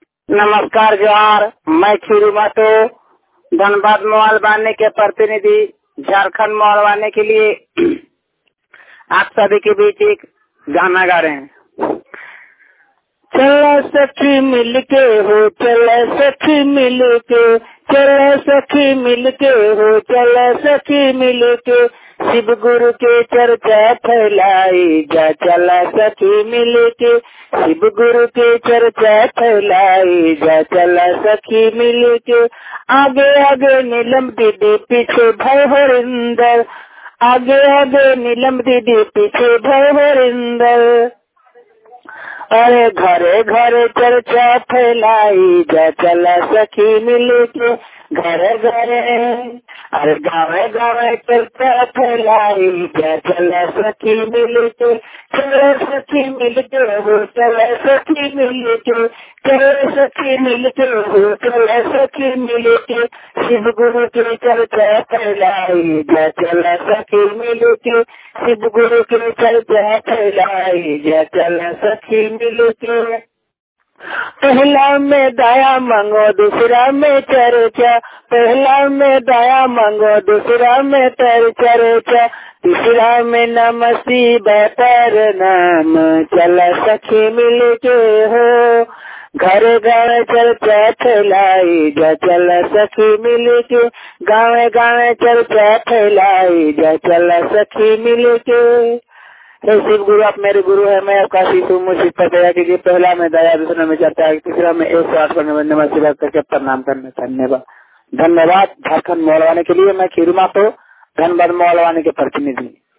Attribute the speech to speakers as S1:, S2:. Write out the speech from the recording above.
S1: नमस्कार जोहार। मैं खीरू मातो धनबाद मोहलवानी के प्रतिनिधि झारखंड मोहलवानी के लिए आप सभी के बीच एक गाना गा रहे हैं। चलो सखी मिलके हो, चलो सखी मिलके, चलो सखी मिलके हो, चलो सखी मिलके, शिव गुरु के चर्चा फैलाई जा, चला सखी मिलके, शिव गुरु के चर्चा फैलाई जा, चला सखी मिलके। आगे आगे नीलम दीदी पीछे भय हरिंदर, आगे आगे नीलम दीदी पीछे भय हरिंदर। अरे घरे घरे चर्चा फैलाई जा, चला सखी मिलके, घरे घरे, अरे गावे गावे चर्चा फैलाई जा, चला सखी मिलके, चला सखी मिलके हो, चला सखी मिलके, चला सखी मिलके हो, चला सखी मिलके, शिव गुरु की चर्चा फैलाई जा, चला सखी मिलके, शिव गुरु की चर्चा फैलाई जा, चला सखी मिलके। पहला में दया मांगो, दूसरा में चर्चा, पहला में दया मांगो, दूसरा में चर्चा, तीसरा में नमः शिवाय पर नाम, चला सखी मिलके हो, घर गाँव चर्चा फैलाई जा, चला सखी मिलके, गाँव गाँव चर्चा फैलाई जा, चला सखी मिलके। शिव गुरु आप मेरे गुरु है, मैं आपका शिशु मुझे दया कीजिए। पहला में दया, दूसरा में चर्चा, तीसरा में 108 पर नमः शिवाय करके प्रणाम करने। धन्यवाद। झारखंड मोहलवानी के लिए मैं खीरू मातो धनबाद मोहलवानी के प्रतिनिधि।